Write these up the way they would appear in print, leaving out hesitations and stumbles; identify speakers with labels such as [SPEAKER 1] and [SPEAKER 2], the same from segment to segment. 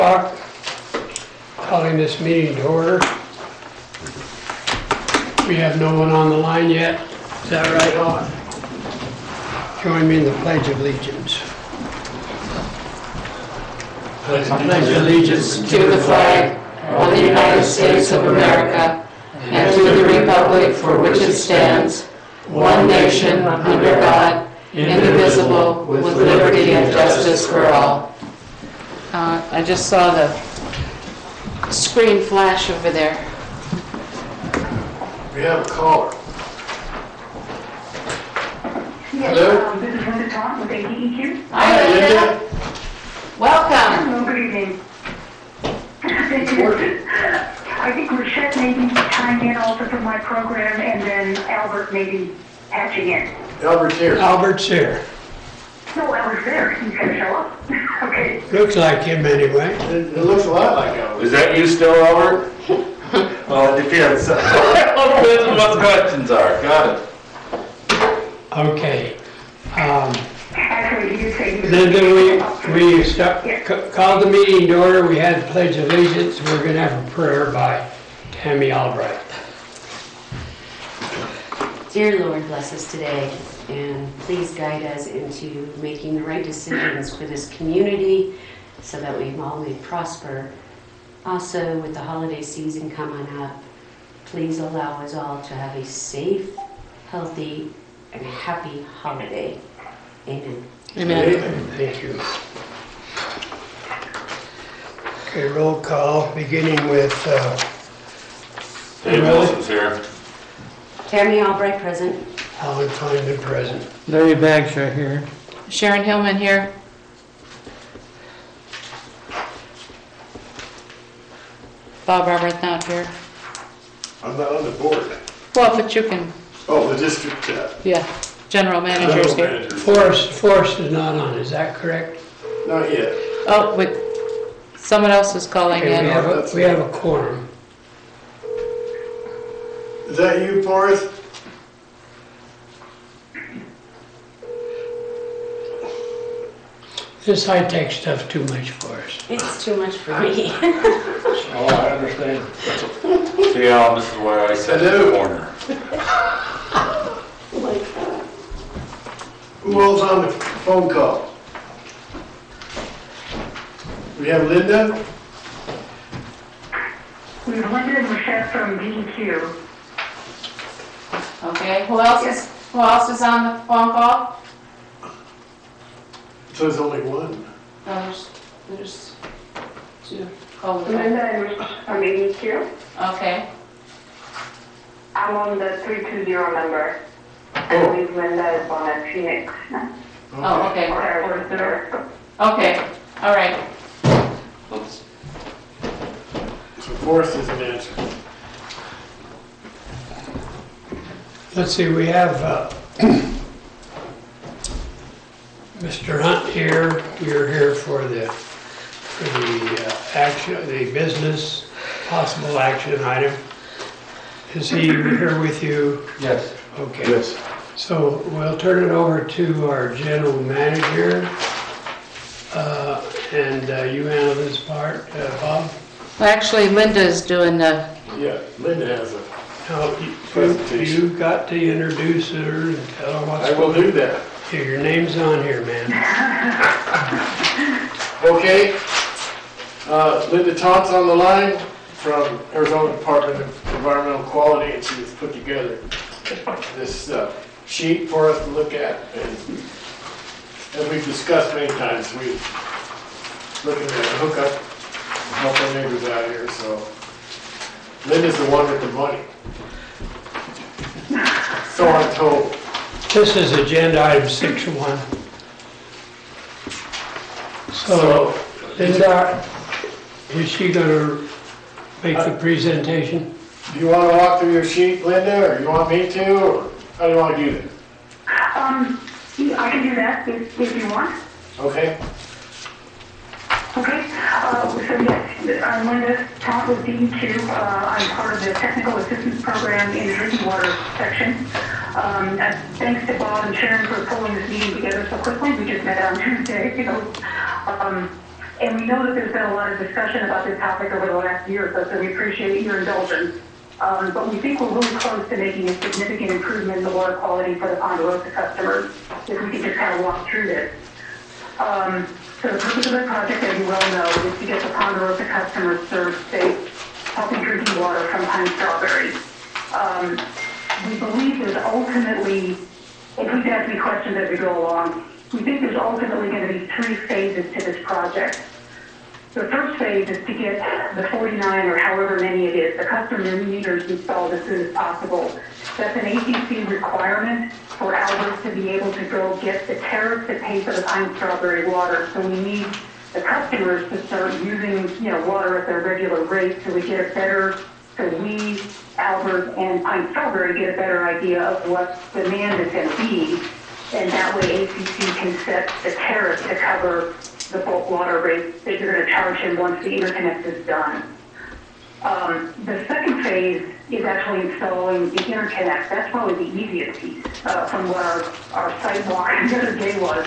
[SPEAKER 1] Calling this meeting to order. We have no one on the line yet. Is that right? Join me in the Pledge of Allegiance.
[SPEAKER 2] Pledge allegiance to the flag of the United States of America and to the republic for which it stands, one nation under God, indivisible, with liberty and justice for all. I just saw the screen flash over there.
[SPEAKER 3] We have a caller.
[SPEAKER 4] Yes,
[SPEAKER 3] Hello?
[SPEAKER 4] this is Linda Todd with ADEQ.
[SPEAKER 2] Hi, Linda. Welcome.
[SPEAKER 4] Hello, good evening.
[SPEAKER 3] It's working.
[SPEAKER 4] I think Rochette maybe chimed in also from my program, and then Albert maybe patching in.
[SPEAKER 3] Albert's here.
[SPEAKER 1] Albert's here.
[SPEAKER 4] No, Albert's there. He's going to show up. Okay.
[SPEAKER 1] Looks like him anyway.
[SPEAKER 3] It looks a lot like Albert.
[SPEAKER 5] Is that you still, Albert? Well, it depends. Depends on what the questions are. Got it.
[SPEAKER 1] Okay.
[SPEAKER 4] Actually, he did say he was...
[SPEAKER 1] Linda, we called the meeting to order. We had the Pledge of Allegiance. We're going to have a prayer by Tammy Albright.
[SPEAKER 6] Dear Lord, bless us today, and please guide us into making the right decisions for this community so that we all may prosper. Also, with the holiday season coming up, please allow us all to have a safe, healthy, and happy holiday. Amen.
[SPEAKER 2] Amen.
[SPEAKER 1] Thank you. Okay, roll call, beginning with
[SPEAKER 5] Dave Wilson's here.
[SPEAKER 6] Tammy Albright, present.
[SPEAKER 1] Alan Kleinman present.
[SPEAKER 2] Larry Bagshaw here. Sharon Hillman here. Bob Roberts not here.
[SPEAKER 3] I'm not on the board.
[SPEAKER 2] Well, but you can,
[SPEAKER 3] Oh, the district,
[SPEAKER 2] yeah, general manager's here.
[SPEAKER 1] Forrest is not on, is that correct?
[SPEAKER 3] not yet.
[SPEAKER 2] Oh, wait, someone else is calling
[SPEAKER 1] Okay,
[SPEAKER 2] in.
[SPEAKER 1] we have a quorum.
[SPEAKER 3] Is that you, Forrest?
[SPEAKER 1] This high-tech stuff's too much for us.
[SPEAKER 6] It's too much for me.
[SPEAKER 3] Oh, I understand.
[SPEAKER 5] See, Al, this is where I sit in the
[SPEAKER 3] Hello.
[SPEAKER 5] corner.
[SPEAKER 3] Who else on the phone call? We have Linda?
[SPEAKER 4] We have Linda and Rochette from DEQ.
[SPEAKER 2] Okay, who else is on the phone call?
[SPEAKER 3] So there's only one.
[SPEAKER 2] There's two. Oh,
[SPEAKER 4] Linda and Rich from ADEQ.
[SPEAKER 2] okay.
[SPEAKER 7] I'm on the 320 number. I
[SPEAKER 3] Oh,
[SPEAKER 7] believe Linda is on a Phoenix.
[SPEAKER 2] Oh, okay.
[SPEAKER 7] Or Arizona.
[SPEAKER 2] Okay, all right.
[SPEAKER 5] Oops.
[SPEAKER 3] So Forrest isn't answering.
[SPEAKER 1] Let's see, we have Mr. Hunt here. You're here for the action, the business, possible action item. Is he here with you?
[SPEAKER 5] Yes.
[SPEAKER 1] Okay.
[SPEAKER 3] Yes.
[SPEAKER 1] So we'll turn it over to our general manager. And you handle this part, Bob?
[SPEAKER 2] Well, actually, Linda's doing the,
[SPEAKER 3] Yeah, Linda has a,
[SPEAKER 1] Now, you got to introduce her and tell her what's
[SPEAKER 3] I will do that.
[SPEAKER 1] Here, your name's on here, man.
[SPEAKER 3] Okay. Linda Todd's on the line from Arizona Department of Environmental Quality, and she has put together this sheet for us to look at. And as we've discussed many times, we're looking at a hookup, help our neighbors out here, so Linda's the one with the money. So I'm told.
[SPEAKER 1] This is agenda item 6.1. So, Linda, is she gonna make the presentation?
[SPEAKER 3] Do you want to walk through your sheet, Linda, or you want me to, or how do you want to do that?
[SPEAKER 4] I can do that if you want.
[SPEAKER 3] Okay?
[SPEAKER 4] Okay, so yes, I'm Linda Todd with DEQ. I'm part of the Technical Assistance Program in the Drinking Water section. And thanks to Bob and Sharon for pulling this meeting together so quickly. We just met on Tuesday, And we know that there's been a lot of discussion about this topic over the last year or so we appreciate your indulgence. But we think we're really close to making a significant improvement in the water quality for the Ponderosa customers, if we can just kind of walk through this. So the purpose of the project, as you well know, is to get the Ponderosa customers served safe, healthy drinking water from Pine Strawberry. We believe there's ultimately, and please ask me questions as we go along, we think there's ultimately going to be 3 phases to this project. The first phase is to get the 49 or however many it is, the customer meters installed as soon as possible. That's an ACC requirement for Albert to be able to go get the tariff to pay for the Pine Strawberry water. So we need the customers to start using, water at their regular rate so we get a better, so we, Albert, and Pine Strawberry get a better idea of what demand is going to be. And that way ACC can set the tariff to cover the bulk water rate that you're going to charge him once the interconnect is done. The second phase is actually installing the interconnect. That's probably the easiest piece from what our sidewalk the other day was.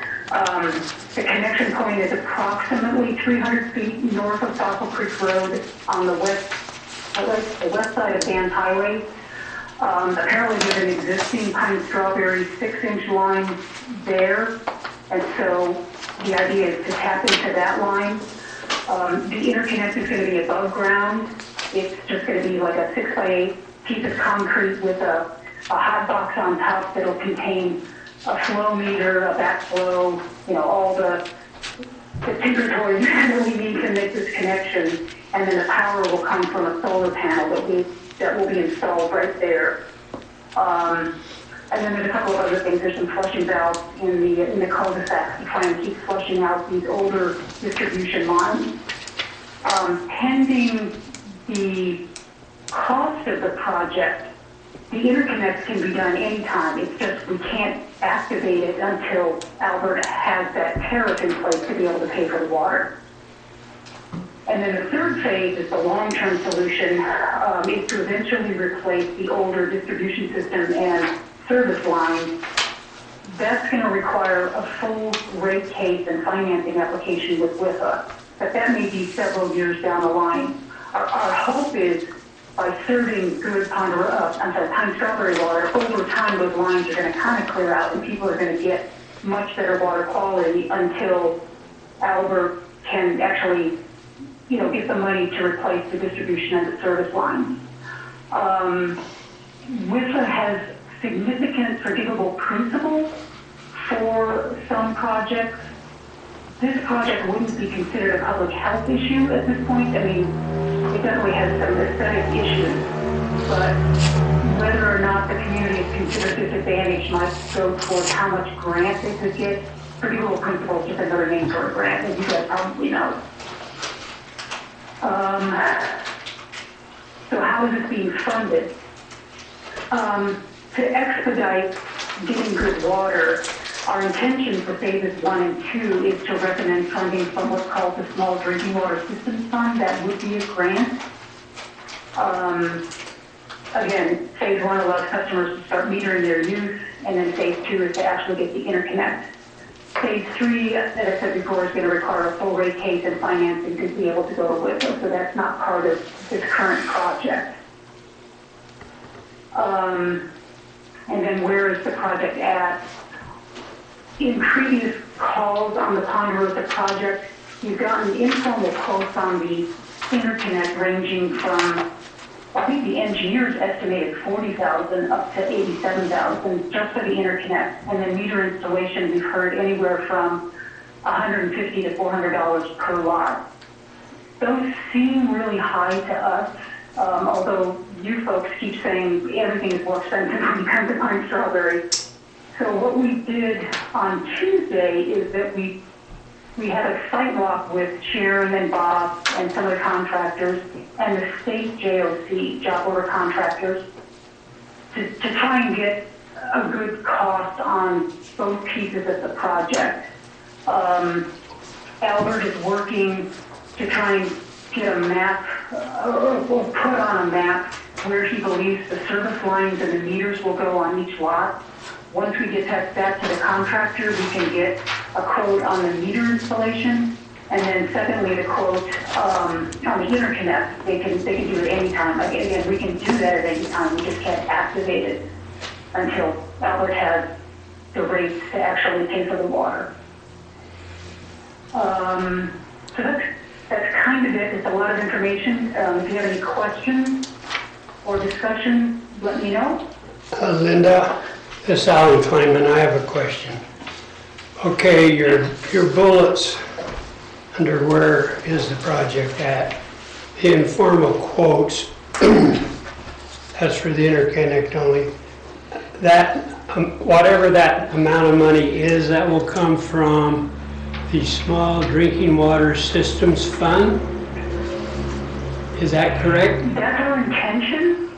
[SPEAKER 4] The connection point is approximately 300 feet north of Fossil Creek Road on the west side of Dan's Highway. Apparently there's an existing Pine Strawberry 6-inch line there, and so the idea is to tap into that line. The interconnect is going to be above ground. It's just going to be like a 6x8 piece of concrete with a hot box on top that'll contain a flow meter, a backflow, all the tinker toys that we need to make this connection. And then the power will come from a solar panel that will be installed right there. And then there's a couple of other things. There's some flushing valves in the cul-de-sac to try and keep flushing out these older distribution lines. Pending the cost of the project, the interconnect can be done anytime. It's just we can't activate it until Albert has that tariff in place to be able to pay for the water. And then the third phase is the long-term solution, is to eventually replace the older distribution system and service line. That's going to require a full rate case and financing application with WIFA, but that may be several years down the line. Our hope is by serving good Pine Strawberry water, over time those lines are going to kind of clear out and people are going to get much better water quality until Albert can actually get the money to replace the distribution and the service lines. WIFA has significant forgivable principles for some projects. This project wouldn't be considered a public health issue at this point. I mean, it definitely has some aesthetic issues, but whether or not the community is considered disadvantaged might go towards how much grant they could get. Forgivable principles is just another name for a grant, as you guys probably know. So how is this being funded? To expedite getting good water, our intention for phases 1 and 2 is to recommend funding from what's called the Small Drinking Water Systems Fund. That would be a grant. Again, phase 1 allows customers to start metering their use, and then phase 2 is to actually get the interconnect. Phase 3, as I said before, is going to require a full rate case and financing to be able to go with it, so that's not part of this current project. And then where is the project at? In previous calls on the Ponderosa project, you've gotten informal quotes on the interconnect ranging from, I think the engineers estimated $40,000 up to $87,000 just for the interconnect. And then meter installation, we've heard anywhere from $150 to $400 per lot. Those seem really high to us, although you folks keep saying everything is more expensive when you come to Pine Strawberry. So what we did on Tuesday is that we had a site walk with Sharon and Bob and some of the contractors and the state JOC, job order contractors, to try and get a good cost on both pieces of the project. Albert is working to try and get a map, or put on a map where he believes the service lines and the meters will go on each lot. Once we get that to the contractor, we can get a quote on the meter installation. And then secondly, the quote, on the interconnect, they can do it anytime. Like, again, we can do that at any time, we just can't activate it until Albert has the rates to actually pay for the water. So that's kind of it. It's a lot of information. If you have any questions or discussion, let me know.
[SPEAKER 1] Linda, this is Alan Kleinman, I have a question. Okay, your bullets under where is the project at? The informal quotes, that's for the interconnect only. That, whatever that amount of money is, that will come from the Small Drinking Water Systems Fund? Is that correct?
[SPEAKER 4] That's our intention,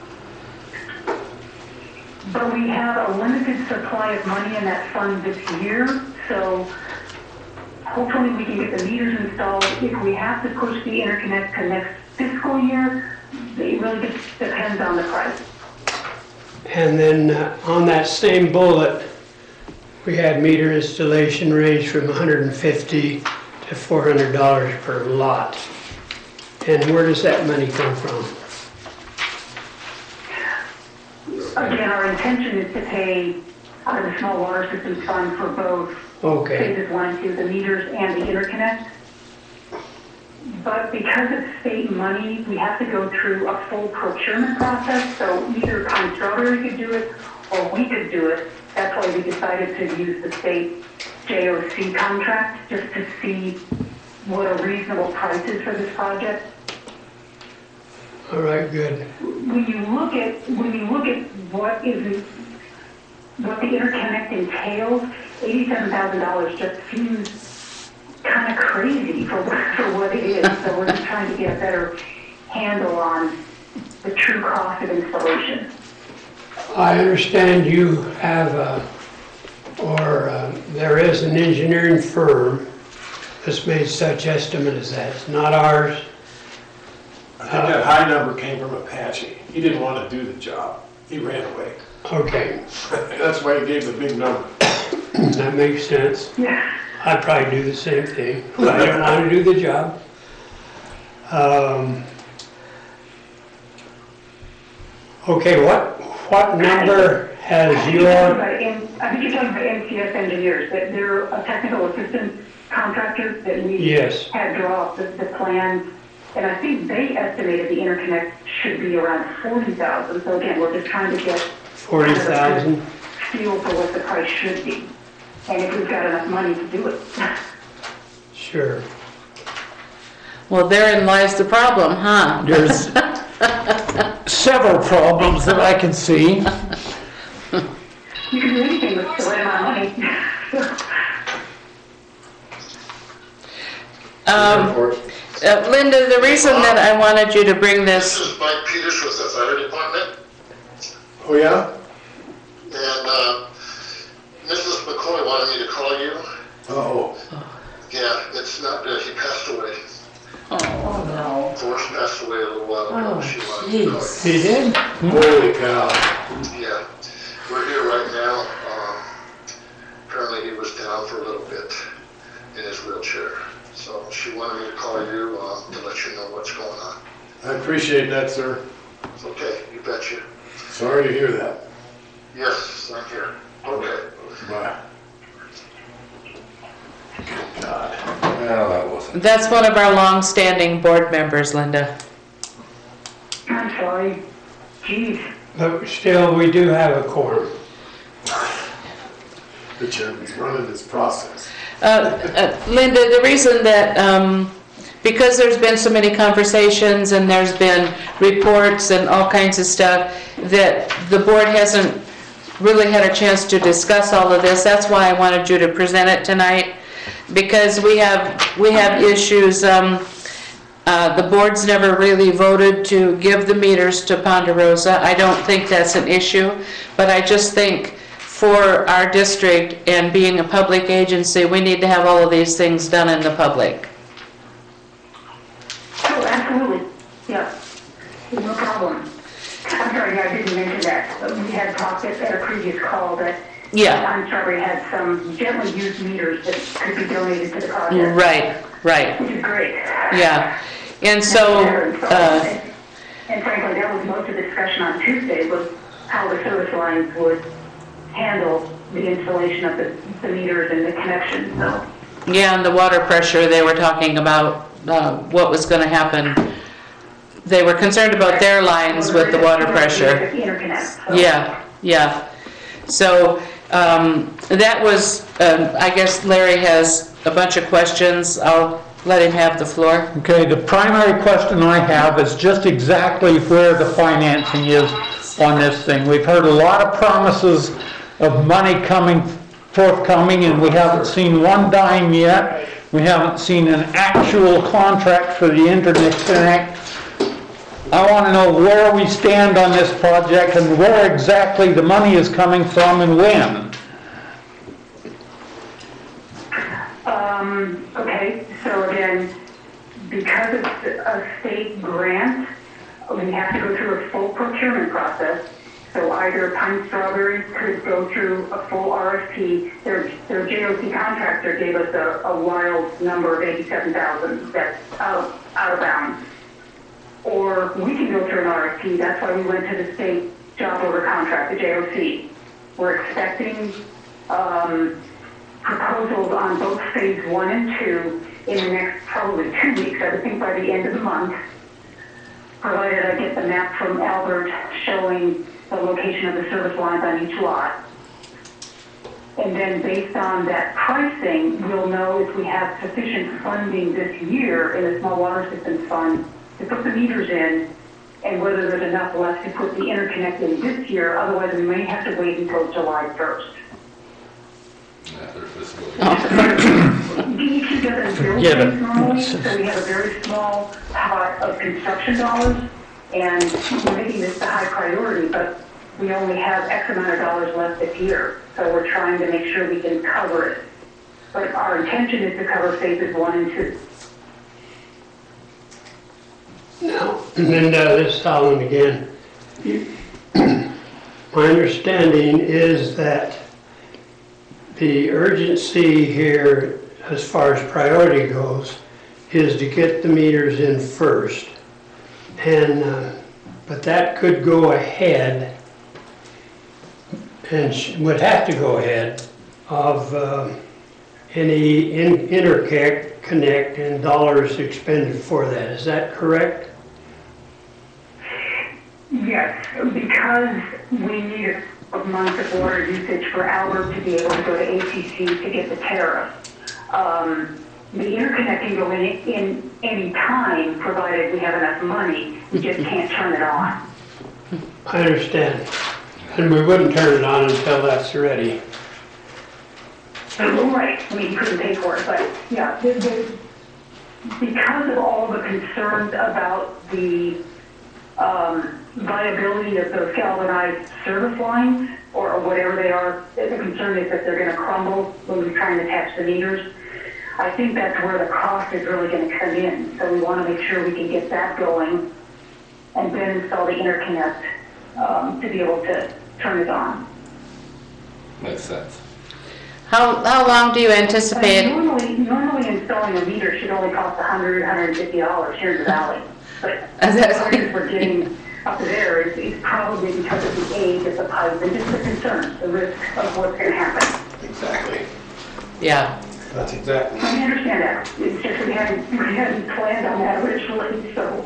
[SPEAKER 4] but we have a limited supply of money in that fund this year, so hopefully we can get the meters installed. If we have to push the interconnect to next fiscal year, it really just depends on the price.
[SPEAKER 1] And then on that same bullet, we had meter installation range from $150 to $400 per lot. And where does that money come from?
[SPEAKER 4] Again, our intention is to pay out of the Small Water Systems Fund for both
[SPEAKER 1] Okay,
[SPEAKER 4] phases 1 and 2, the meters and the interconnect. But because it's state money, we have to go through a full procurement process, so either Pine Strawberry could do it or we could do it. That's why we decided to use the state JOC contract, just to see what a reasonable price is for this project.
[SPEAKER 1] all right, good.
[SPEAKER 4] When you look at what the interconnect entails, $87,000 just seems kind of crazy for what it is. So we're just trying to get a better handle on the true cost of installation.
[SPEAKER 1] I understand you have, there is an engineering firm that's made such estimate as that. It's not ours.
[SPEAKER 3] I think that high number came from Apache. He didn't want to do the job. He ran away.
[SPEAKER 1] Okay,
[SPEAKER 3] That's why he gave the big number.
[SPEAKER 1] that makes sense.
[SPEAKER 4] Yeah.
[SPEAKER 1] I'd probably do the same thing. I don't want to do the job. Okay, what number has
[SPEAKER 4] I think you're talking about NCS Engineers, that they're a technical assistance contractor that we
[SPEAKER 1] Yes.
[SPEAKER 4] had draw up the plans. And I think they estimated the interconnect should be around 40,000. So again, we're just trying to get
[SPEAKER 1] 40,000?
[SPEAKER 4] feel for what the price should be. And if we've got enough money to do it.
[SPEAKER 1] Sure.
[SPEAKER 2] Well, therein lies the problem, huh?
[SPEAKER 5] There's several problems that I can see.
[SPEAKER 4] You can do anything with the right amount of money.
[SPEAKER 2] Linda, the reason that I wanted you to bring
[SPEAKER 8] This
[SPEAKER 2] this,
[SPEAKER 8] is Mike Peters with the fire department,
[SPEAKER 3] Oh, yeah?
[SPEAKER 8] and Mrs. McCoy wanted me to call you.
[SPEAKER 3] Oh,
[SPEAKER 8] Yeah, it's not, he passed away.
[SPEAKER 2] oh, no.
[SPEAKER 8] Forrest passed away a little while ago.
[SPEAKER 2] Oh,
[SPEAKER 8] She wanted to call
[SPEAKER 2] jeez.
[SPEAKER 1] He did?
[SPEAKER 3] holy cow.
[SPEAKER 8] you. Yeah, we're here right now. Apparently he was down for a little bit in his wheelchair. So she wanted me to call you to let you know what's going on.
[SPEAKER 3] I appreciate that, sir.
[SPEAKER 8] It's okay, you betcha.
[SPEAKER 3] Sorry to hear that.
[SPEAKER 8] Yes, I'm here. Okay.
[SPEAKER 3] Bye. God. Well, that wasn't.
[SPEAKER 2] That's one of our long-standing board members, Linda.
[SPEAKER 4] I'm sorry. Geez.
[SPEAKER 1] But still, we do have a quorum.
[SPEAKER 3] The chairman's running this process.
[SPEAKER 2] Linda, the reason that, because there's been so many conversations and there's been reports and all kinds of stuff, that the board hasn't really had a chance to discuss all of this. That's why I wanted you to present it tonight, because we have issues. The board's never really voted to give the meters to Ponderosa. I don't think that's an issue, but I just think for our district and being a public agency, we need to have all of these things done in the public.
[SPEAKER 4] Oh, absolutely. Yeah. No problem. I'm sorry, I didn't mention that. We had talked at a previous call that
[SPEAKER 2] Yeah,
[SPEAKER 4] Pine Strawberry had some gently used meters that could be donated to the project.
[SPEAKER 2] right. right,
[SPEAKER 4] which is great.
[SPEAKER 2] yeah. And so,
[SPEAKER 4] And frankly, that was most of the discussion on Tuesday, was how the service lines would handle the installation of the meters and the connections, so.
[SPEAKER 2] yeah, and the water pressure, they were talking about what was gonna happen. They were concerned about their lines with the water pressure.
[SPEAKER 4] Interconnect. So.
[SPEAKER 2] Yeah, yeah. So, that was, I guess Larry has a bunch of questions. I'll let him have the floor.
[SPEAKER 9] Okay, the primary question I have is just exactly where the financing is on this thing. We've heard a lot of promises of money forthcoming, and we haven't seen one dime yet. We haven't seen an actual contract for the interconnect. I want to know where we stand on this project and where exactly the money is coming from and when.
[SPEAKER 4] Okay, so again, because it's a state grant, we have to go through a full procurement process. So either Pine Strawberries could go through a full RFP. Their JOC contractor gave us a wild number of 87,000. That's out of bounds. Or we can go through an RFP. That's why we went to the state job order contract, the JOC. We're expecting proposals on both phase 1 and 2 in the next probably 2 weeks, I would think by the end of the month, provided I get the map from Albert showing the location of the service lines on each lot. And then based on that pricing, we'll know if we have sufficient funding this year in the Small Water Systems Fund to put the meters in, and whether there's enough left to put the interconnect in this year. Otherwise, we may have to wait until July 1st. DEQ doesn't build things normally, so we have a very small pot of construction dollars, and we're making this a high priority, but we only have X amount of dollars left this year, so we're trying to make sure we can cover it. But our intention is to cover phases 1 and 2.
[SPEAKER 1] Now, Linda, this is Alan again. My understanding is that the urgency here, as far as priority goes, is to get the meters in first. And, but that could go ahead, and would have to go ahead of any interconnect and dollars expended for that. Is that correct?
[SPEAKER 4] Yes, because we need a month of water usage for Albert to be able to go to ACC to get the tariff. The interconnect can go in any time, provided we have enough money. We just can't turn it on.
[SPEAKER 1] I understand. And we wouldn't turn it on until that's ready.
[SPEAKER 4] Right, I mean, you couldn't pay for it, but yeah, because of all the concerns about the viability of those galvanized service lines, or whatever they are, the concern is that they're going to crumble when we try and attach the meters. I think that's where the cost is really going to come in. So we want to make sure we can get that going and then install the interconnect to be able to turn it on.
[SPEAKER 5] Makes sense.
[SPEAKER 2] How long do you anticipate?
[SPEAKER 4] Normally installing a meter should only cost $100, $150 here in the valley. But the prices we're getting up there is probably because of the age of the pipe and just the concern, the risk of what's going to happen.
[SPEAKER 3] Exactly.
[SPEAKER 2] Yeah.
[SPEAKER 3] That's exactly.
[SPEAKER 4] I understand that. It's just we hadn't planned on that originally, so.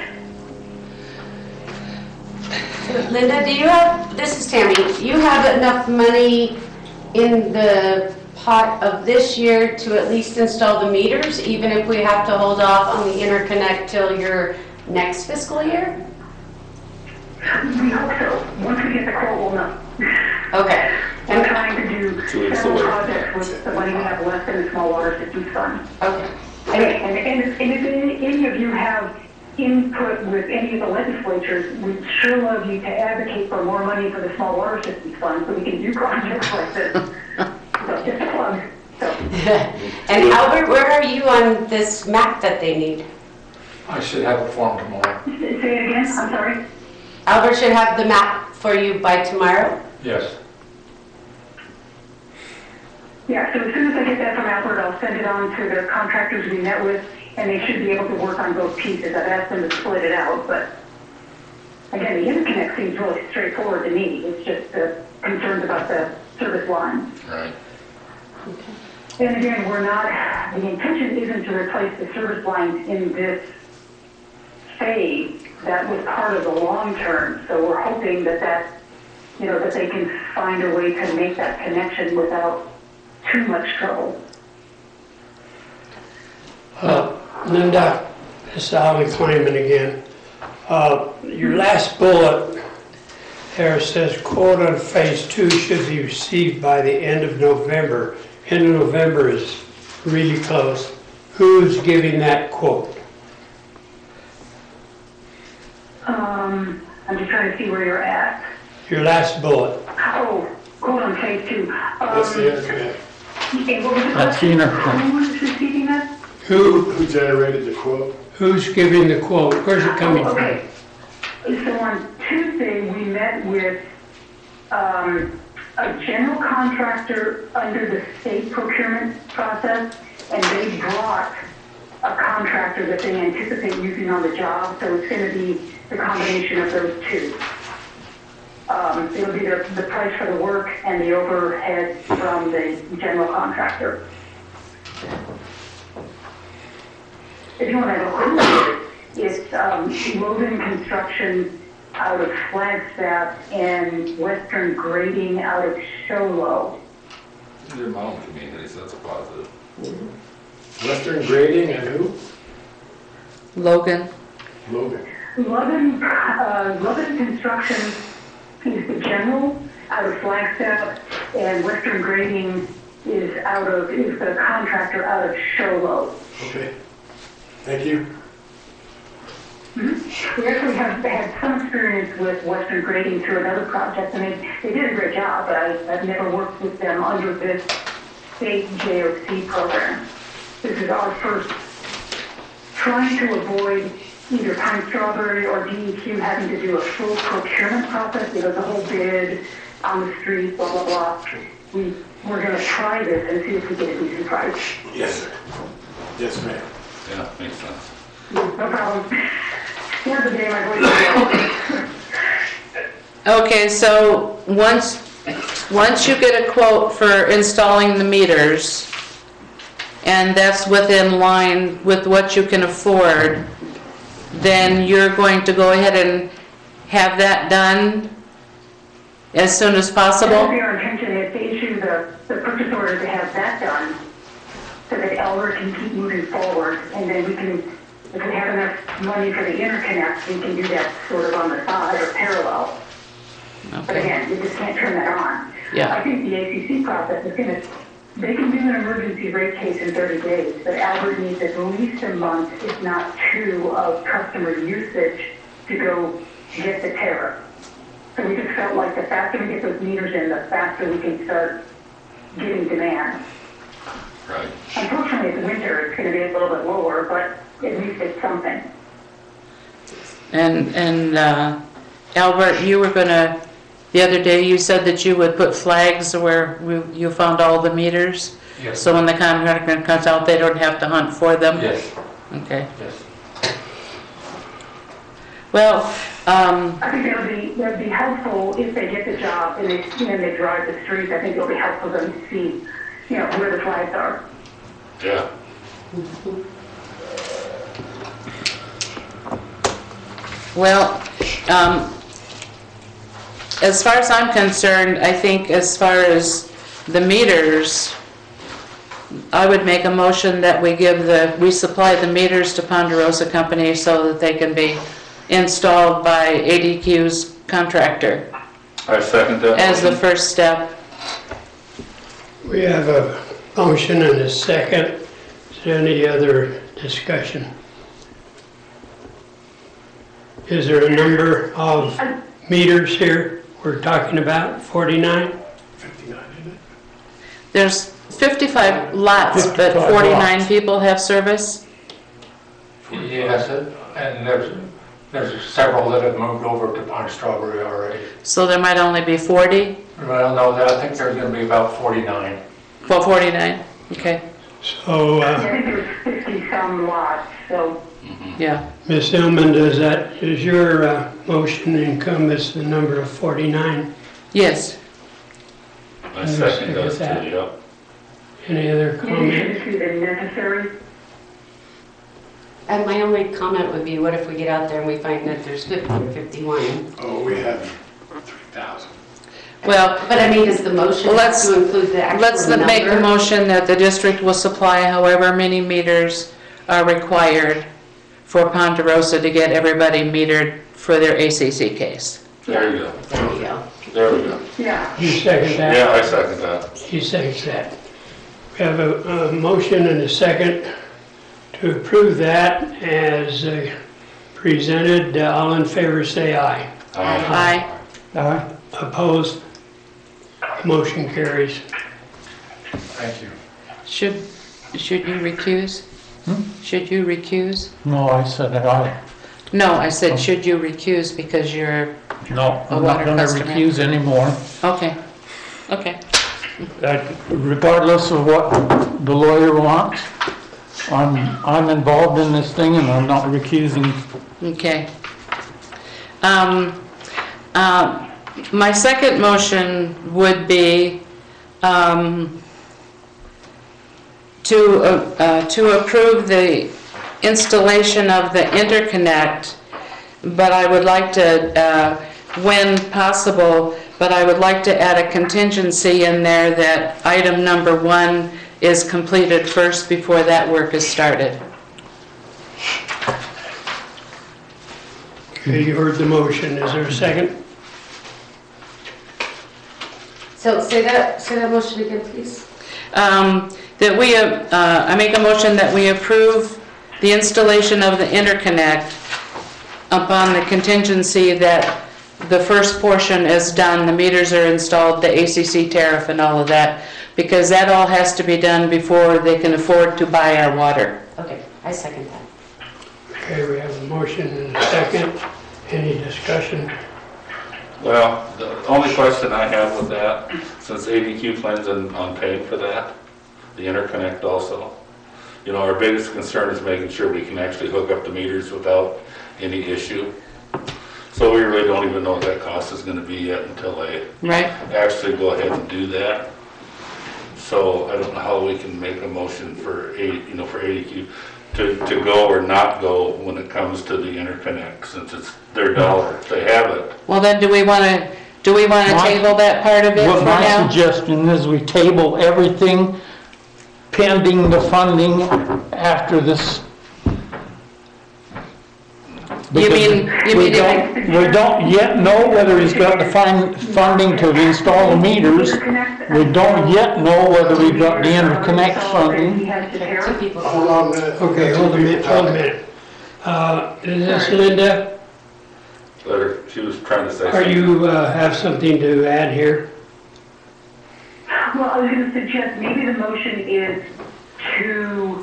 [SPEAKER 6] Linda, do you have, this is Tammy, do you have enough money in the pot of this year to at least install the meters, even if we have to hold off on the interconnect till your next fiscal year?
[SPEAKER 4] We hope so. Once we get the quote, we'll know.
[SPEAKER 6] Okay.
[SPEAKER 4] We're trying to do several projects with the money we have left in the Small Water Systems Fund.
[SPEAKER 6] Okay.
[SPEAKER 4] And if any of you have input with any of the legislatures, we'd sure love you to advocate for more money for the Small Water Systems Fund so we can do projects like this. So just a plug. So.
[SPEAKER 6] And Albert, where are you on this map that they need?
[SPEAKER 5] I should have a form tomorrow.
[SPEAKER 4] Say it again, I'm sorry.
[SPEAKER 6] Albert should have the map for you by tomorrow?
[SPEAKER 5] Yes.
[SPEAKER 4] Yeah, so as soon as I get that from Albert, I'll send it on to the contractors we met with, and they should be able to work on both pieces. I've asked them to split it out, but again, the interconnect seems really straightforward to me. It's just the concerns about the service lines.
[SPEAKER 5] Right.
[SPEAKER 4] And again, the intention isn't to replace the service lines in this phase. That was part of the long term, so we're hoping that they can find a way to make that connection without too much trouble.
[SPEAKER 1] Linda, this is Alan Kleinman again. Your last bullet there says quote on phase 2 should be received by the end of November. End of November is really close. Who's giving that quote?
[SPEAKER 4] I'm just trying to see where you're at.
[SPEAKER 1] Your last bullet.
[SPEAKER 4] Oh, quote on phase 2.
[SPEAKER 3] That's the interconnect.
[SPEAKER 4] And what was the
[SPEAKER 9] That's the
[SPEAKER 4] question?
[SPEAKER 9] interconnect.
[SPEAKER 4] Who was receiving that?
[SPEAKER 3] Who generated the quote?
[SPEAKER 1] Who's giving the quote? Where's it coming from?
[SPEAKER 4] Okay. So on Tuesday, we met with a general contractor under the state procurement process, and they brought a contractor that they anticipate using on the job, so it's going to be the combination of those two. It'll be the price for the work and the overhead from the general contractor. If you want to know who it is, it's Logan Construction out of Flagstaff and Western Grading out of Show Low.
[SPEAKER 5] They're mountain communities, that's a positive.
[SPEAKER 3] Western Grading and who?
[SPEAKER 2] Logan.
[SPEAKER 3] Logan.
[SPEAKER 4] Logan Construction is the general out of Flagstaff, and Western Grading is the contractor out of Show Low.
[SPEAKER 3] Okay. Thank you.
[SPEAKER 4] We actually have had some experience with Western Grading through another project, and they did a great job, but I've never worked with them under this state JOC program. This is our first trying to avoid either Pine Strawberry or DEQ having to do a full procurement process, the whole bid on the street, blah, blah, blah. We're going to try this and see if we get a decent price.
[SPEAKER 3] Yes, sir. Yes, ma'am.
[SPEAKER 5] Yeah, makes sense.
[SPEAKER 4] No problem. The other day, my voice is
[SPEAKER 2] Okay, so once you get a quote for installing the meters, and that's within line with what you can afford, then you're going to go ahead and have that done as soon as
[SPEAKER 4] That would
[SPEAKER 2] possible?
[SPEAKER 4] be our intention is to issue the purchase order to have that done so that Elmer can keep moving forward, and then we can, if we have enough money for the interconnect, we can do that sort of on the side or parallel. But
[SPEAKER 2] Okay,
[SPEAKER 4] again, we just can't turn that on.
[SPEAKER 2] Yeah.
[SPEAKER 4] I think the ACC process is they can do an emergency rate case in 30 days, but Albert needs at least a month, if not 2, of customer usage to go get the tariff. So we just felt like the faster we get those meters in, the faster we can start getting demand.
[SPEAKER 5] Right.
[SPEAKER 4] Unfortunately, it's winter, it's going to be a little bit lower, but at least it's something.
[SPEAKER 2] and Albert, you were gonna, the other day, you said that you would put flags where you found all the meters?
[SPEAKER 10] Yes.
[SPEAKER 2] So when the contractor comes out, they don't have to hunt for them?
[SPEAKER 10] Yes,
[SPEAKER 2] Okay.
[SPEAKER 10] yes.
[SPEAKER 2] Well,
[SPEAKER 4] I think that'd be helpful if they get the job and they drive the streets. I think it'll be helpful for them to see, where the flags are.
[SPEAKER 5] Yeah.
[SPEAKER 2] well, as far as I'm concerned, I think as far as the meters, I would make a motion that we supply the meters to Ponderosa Company so that they can be installed by ADQ's contractor
[SPEAKER 5] I second that.
[SPEAKER 2] as the first step.
[SPEAKER 1] We have a motion and a second. Is there any other discussion? Is there a number of meters here we're talking about? 49?
[SPEAKER 3] 59, isn't it?
[SPEAKER 2] There's 55 lots, but
[SPEAKER 1] 55
[SPEAKER 2] 49
[SPEAKER 1] lots.
[SPEAKER 2] people have service?
[SPEAKER 10] Yes, and there's several that have moved over to Pine Strawberry already.
[SPEAKER 2] So there might only be 40?
[SPEAKER 10] Well, no, I think there's gonna be about 49.
[SPEAKER 2] 1249, okay,
[SPEAKER 1] So,
[SPEAKER 4] I think it was 50-some lots, so
[SPEAKER 2] yeah.
[SPEAKER 1] Ms. Hillman, does your motion encompass the number of 49?
[SPEAKER 2] Yes.
[SPEAKER 5] I second those two,
[SPEAKER 1] that.
[SPEAKER 5] yep.
[SPEAKER 1] Any other
[SPEAKER 4] you
[SPEAKER 1] comments?
[SPEAKER 4] should see the necessary.
[SPEAKER 6] And my only comment would be, what if we get out there and we find that there's 50 or 51?
[SPEAKER 3] Oh, we have 3,000.
[SPEAKER 2] Well,
[SPEAKER 6] But I mean, does the motion have
[SPEAKER 2] Let's-
[SPEAKER 6] to include the actual
[SPEAKER 2] let's
[SPEAKER 6] number?
[SPEAKER 2] make a motion that the district will supply however many meters are required for Ponderosa to get everybody metered for their ACC case.
[SPEAKER 5] There you go.
[SPEAKER 6] There you go.
[SPEAKER 5] There we go.
[SPEAKER 4] Yeah.
[SPEAKER 1] You second that?
[SPEAKER 5] Yeah, I second that.
[SPEAKER 1] He seconds that. We have a motion and a second to approve that as presented. All in favor say aye.
[SPEAKER 2] Aye.
[SPEAKER 1] Opposed? Motion carries.
[SPEAKER 10] Thank you.
[SPEAKER 2] Should you recuse? Should you recuse?
[SPEAKER 9] No, I said aye.
[SPEAKER 2] No, I said, should you recuse because you're,
[SPEAKER 9] No,
[SPEAKER 2] A
[SPEAKER 9] I'm
[SPEAKER 2] water
[SPEAKER 9] not gonna
[SPEAKER 2] customer.
[SPEAKER 9] recuse anymore.
[SPEAKER 2] okay, okay.
[SPEAKER 9] Regardless of what the lawyer wants, I'm involved in this thing and I'm not recusing.
[SPEAKER 2] Okay. My second motion would be to approve the installation of the interconnect, but I would like to, when possible, but I would like to add a contingency in there that item number 1 is completed first before that work is started.
[SPEAKER 1] Okay, you heard the motion. Is there a second?
[SPEAKER 6] So say that motion again, please.
[SPEAKER 2] That we, I make a motion that we approve the installation of the interconnect upon the contingency that the first portion is done, the meters are installed, the ACC tariff and all of that, because that all has to be done before they can afford to buy our water.
[SPEAKER 6] Okay, I second that.
[SPEAKER 1] Okay, we have a motion and a second. Any discussion?
[SPEAKER 5] Well, the only question I have with that, since ADQ plans on paying for that, the interconnect also, you know, our biggest concern is making sure we can actually hook up the meters without any issue. So we really don't even know what that cost is gonna be yet until they
[SPEAKER 2] Right?
[SPEAKER 5] actually go ahead and do that. So I don't know how we can make a motion for ADQ to go or not go when it comes to the interconnect, since it's their dollar, they have it.
[SPEAKER 2] Well, then do we want to
[SPEAKER 9] My-
[SPEAKER 2] table that part of it
[SPEAKER 9] What
[SPEAKER 2] for
[SPEAKER 9] my
[SPEAKER 2] now?
[SPEAKER 9] suggestion is we table everything pending the funding after this.
[SPEAKER 2] You mean
[SPEAKER 9] We don't yet know whether he's got the funding to install the meters. We don't yet know whether we've got the interconnect
[SPEAKER 4] He
[SPEAKER 9] funding.
[SPEAKER 4] has to
[SPEAKER 6] Two
[SPEAKER 4] tariff.
[SPEAKER 6] people.
[SPEAKER 3] Hold on a minute.
[SPEAKER 1] Okay, hold a minute. Is this Linda?
[SPEAKER 5] She was trying to say
[SPEAKER 1] Are
[SPEAKER 5] something.
[SPEAKER 1] you, have something to add here?
[SPEAKER 4] Well, I was going to suggest maybe the motion is to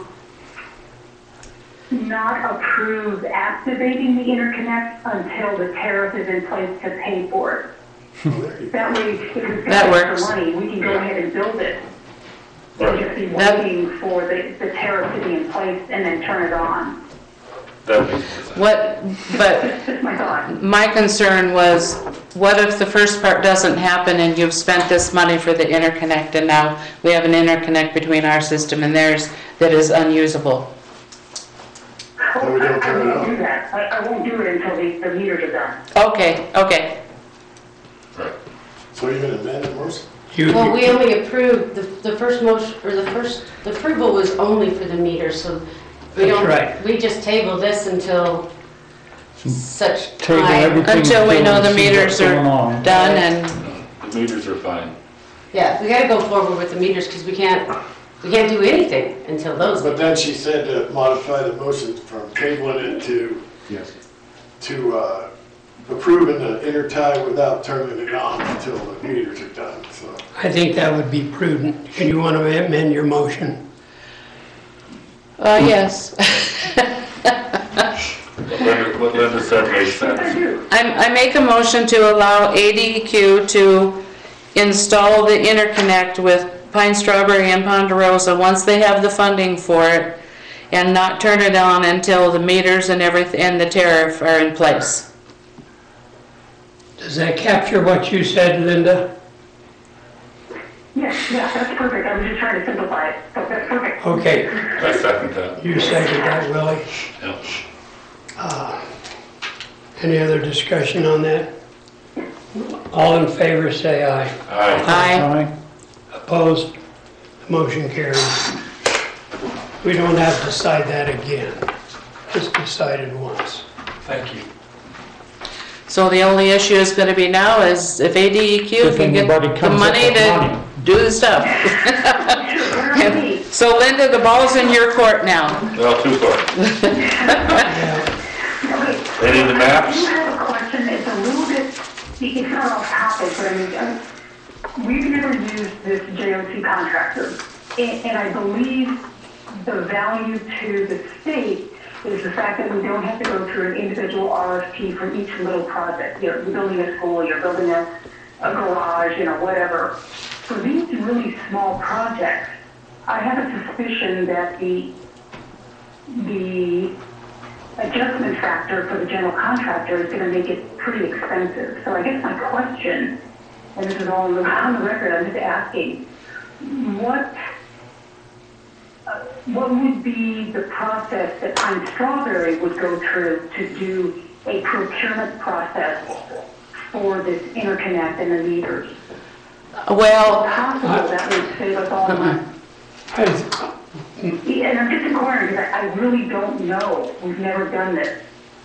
[SPEAKER 4] not approve activating the interconnect until the tariff is in place to pay for it. That way, if it's
[SPEAKER 2] That
[SPEAKER 4] got
[SPEAKER 2] works.
[SPEAKER 4] extra money, we can go ahead and build it. And just be
[SPEAKER 2] That-
[SPEAKER 4] waiting for the tariff to be in place and then turn it on.
[SPEAKER 5] That makes sense.
[SPEAKER 2] But
[SPEAKER 4] That's just my thought.
[SPEAKER 2] my concern was, what if the first part doesn't happen and you've spent this money for the interconnect and now we have an interconnect between our system and theirs that is unusable?
[SPEAKER 3] So we don't turn it
[SPEAKER 4] I won't
[SPEAKER 3] on.
[SPEAKER 4] do that. I won't do it until the meters are done.
[SPEAKER 2] Okay.
[SPEAKER 5] Right.
[SPEAKER 3] So you're gonna amend it, Morris?
[SPEAKER 6] Well, we only approved, the first motion, or the approval was only for the meters, so we
[SPEAKER 1] That's
[SPEAKER 6] don't,
[SPEAKER 1] right.
[SPEAKER 6] we just table this until such
[SPEAKER 9] Table
[SPEAKER 6] time.
[SPEAKER 9] everything
[SPEAKER 2] Until we know the
[SPEAKER 9] see what's
[SPEAKER 2] meters are
[SPEAKER 9] going on.
[SPEAKER 2] done and,
[SPEAKER 5] The meters are fine.
[SPEAKER 6] Yeah, we gotta go forward with the meters, because we can't do anything until those.
[SPEAKER 3] But then she said to modify the motion from tabling it to approving the intertie without turning it on until the meters are done, so.
[SPEAKER 1] I think that would be prudent. And you want to amend your motion?
[SPEAKER 2] yes.
[SPEAKER 5] What Linda said makes
[SPEAKER 4] Yes, I
[SPEAKER 5] sense.
[SPEAKER 4] do.
[SPEAKER 2] I make a motion to allow ADQ to install the interconnect with Pine Strawberry and Ponderosa, once they have the funding for it, and not turn it on until the meters and everything, and the tariff are in place.
[SPEAKER 1] Does that capture what you said, Linda?
[SPEAKER 4] Yes, yeah, that's perfect. I was just trying to simplify it, so that's perfect.
[SPEAKER 1] Okay,
[SPEAKER 5] I second that.
[SPEAKER 1] you second that, Willie.
[SPEAKER 5] Yep.
[SPEAKER 1] Any other discussion on that? All in favor, say aye.
[SPEAKER 5] Aye.
[SPEAKER 2] Aye.
[SPEAKER 1] Opposed? The motion carries. We don't have to decide that again. Just decided once.
[SPEAKER 10] Thank you.
[SPEAKER 2] So the only issue is gonna be now is if ADEQ
[SPEAKER 9] If
[SPEAKER 2] can get
[SPEAKER 9] anybody
[SPEAKER 2] the
[SPEAKER 9] comes up
[SPEAKER 2] money
[SPEAKER 9] with
[SPEAKER 2] to
[SPEAKER 9] money.
[SPEAKER 2] do the stuff. So Linda, the ball's in your court now.
[SPEAKER 5] Well, two parts. They need the
[SPEAKER 4] I
[SPEAKER 5] maps?
[SPEAKER 4] do have a question, it's a little bit, it's not off topic, but I mean, we've never used this JOC contractor. And I believe the value to the state is the fact that we don't have to go through an individual RFP for each little project. You're building a school, you're building a garage, whatever. For these really small projects, I have a suspicion that the adjustment factor for the general contractor is going to make it pretty expensive. So I guess my question, and this is all on the record, I'm just asking, what would be the process that Pine Strawberry would go through to do a procurement process for this interconnect and the meters?
[SPEAKER 2] Well,
[SPEAKER 4] Possible that would save us all money. And I'm just inquiring because I really don't know. We've never done this.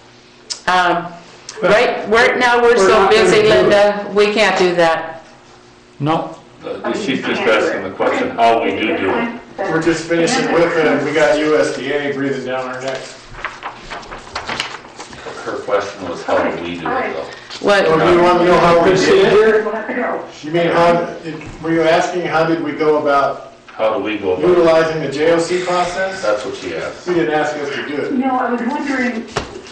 [SPEAKER 2] right now, we're so
[SPEAKER 1] not gonna
[SPEAKER 2] busy,
[SPEAKER 1] do it.
[SPEAKER 2] Linda, we can't do that.
[SPEAKER 9] No,
[SPEAKER 5] She's just asking the question, how we do it.
[SPEAKER 3] We're just finishing with it, we got USDA breathing down our necks.
[SPEAKER 5] Her question was, how do we do it though?
[SPEAKER 2] What,
[SPEAKER 3] Or do you want to know how we did it?
[SPEAKER 1] Procedure?
[SPEAKER 4] We'll have to go.
[SPEAKER 3] You mean, were you asking how did we go about
[SPEAKER 5] How do we go about it?
[SPEAKER 3] utilizing the JOC process?
[SPEAKER 5] That's what she asked.
[SPEAKER 3] You didn't ask us to do it.
[SPEAKER 4] No, I was wondering,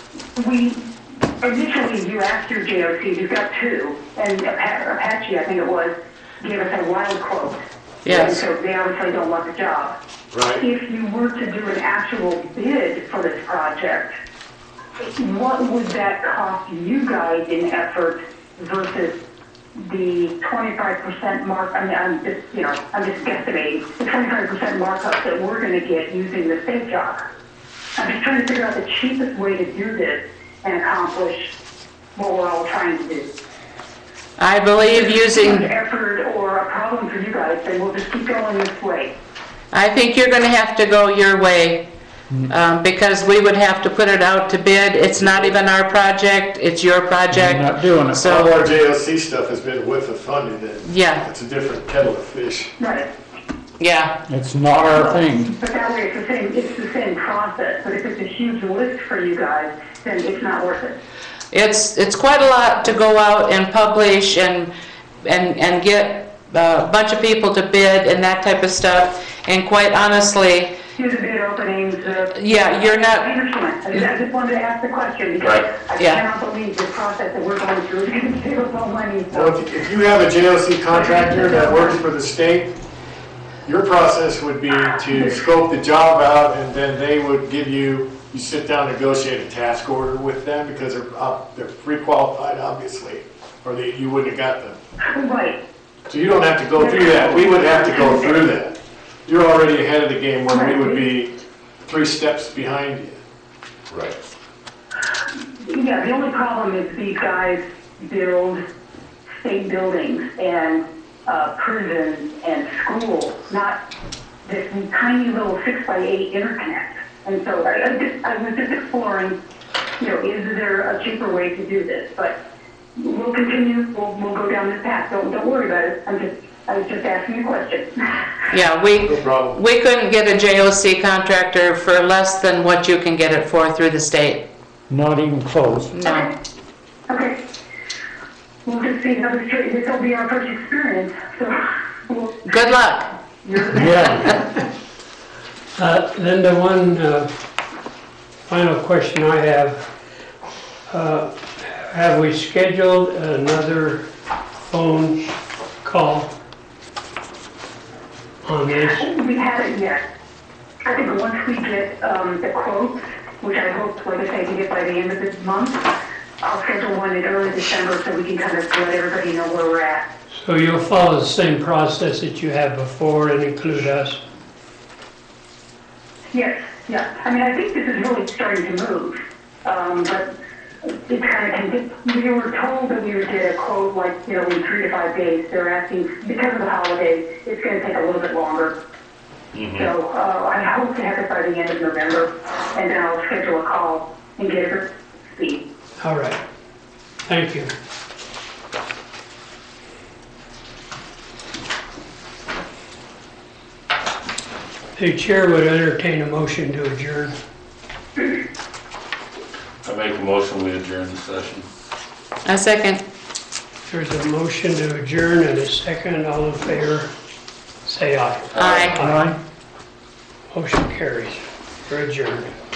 [SPEAKER 4] initially you asked your JOC, you've got two, and Apache, I think it was, gave us a wild quote.
[SPEAKER 2] Yes.
[SPEAKER 4] And so they obviously don't want the job.
[SPEAKER 3] Right.
[SPEAKER 4] If you were to do an actual bid for this project, what would that cost you guys in effort versus the 25% mark? I mean, I'm just guesstimating the 25% markup that we're going to get using the state job. I'm just trying to figure out the cheapest way to do this and accomplish what we're all trying to do.
[SPEAKER 2] I believe
[SPEAKER 4] If it's too
[SPEAKER 2] using,
[SPEAKER 4] much effort or a problem for you guys, then we'll just keep going this way.
[SPEAKER 2] I think you're gonna have to go your way, because we would have to put it out to bid. It's not even our project, it's your
[SPEAKER 9] we're
[SPEAKER 2] project.
[SPEAKER 9] not doing it.
[SPEAKER 3] All
[SPEAKER 2] So,
[SPEAKER 3] our JOC stuff has been with the funding, and
[SPEAKER 2] yeah,
[SPEAKER 3] it's a different kettle of fish.
[SPEAKER 4] Right.
[SPEAKER 2] yeah.
[SPEAKER 9] It's not our thing.
[SPEAKER 4] But that way it's the same process. But if it's a huge list for you guys, then it's not worth it.
[SPEAKER 2] It's quite a lot to go out and publish and get a bunch of people to bid and that type of stuff. And quite honestly,
[SPEAKER 4] Do the bid openings.
[SPEAKER 2] yeah, you're
[SPEAKER 4] I
[SPEAKER 2] not,
[SPEAKER 4] understand. I just wanted to ask the question because
[SPEAKER 5] Right.
[SPEAKER 4] I
[SPEAKER 2] Yeah.
[SPEAKER 4] cannot believe the process that we're going through is going to save us all money.
[SPEAKER 3] Well,
[SPEAKER 4] So
[SPEAKER 3] if you have a JOC contractor that works for the state, your process would be to scope the job out, and then they would give you sit down, negotiate a task order with them, because they're pre-qualified, obviously, or you wouldn't have got them.
[SPEAKER 4] right.
[SPEAKER 3] So you don't have to go through that, we would have to go through that. You're already ahead of the game, where we would be 3 steps behind you.
[SPEAKER 5] Right.
[SPEAKER 4] Yeah, the only problem is these guys build state buildings and prisons and schools, not this tiny little 6x8 interconnect. And so I was just exploring, is there a cheaper way to do this? But we'll continue, we'll go down this path. Don't worry about it. I was just asking a question.
[SPEAKER 2] yeah,
[SPEAKER 3] No problem.
[SPEAKER 2] we couldn't get a JOC contractor for less than what you can get it for through the state.
[SPEAKER 9] Not even close.
[SPEAKER 2] No.
[SPEAKER 4] Okay. We'll just see how this will be our first experience. So
[SPEAKER 2] Good luck.
[SPEAKER 9] Yeah.
[SPEAKER 1] Linda, one final question I have. Have we scheduled another phone call? on this?
[SPEAKER 4] We haven't yet. I think once we get the quotes, which I hope, like I say, to get by the end of this month, I'll schedule one in early December so we can kind of let everybody know where we're at.
[SPEAKER 1] So you'll follow the same process that you have before and include us?
[SPEAKER 4] Yes, yeah. I mean, I think this is really starting to move, but it's kind of, we were told that we would get a quote like, in 3 to 5 days. They're asking, because of the holidays, it's going to take a little bit longer. So I hope to have it by the end of November, and then I'll schedule a call and get it for speed.
[SPEAKER 1] All right. Thank you. The chair would entertain a motion to adjourn.
[SPEAKER 5] I make a motion, we adjourn the session.
[SPEAKER 2] A second.
[SPEAKER 1] There's a motion to adjourn and a second. All in favor, say aye.
[SPEAKER 2] Aye.
[SPEAKER 1] Motion carries. We're adjourned.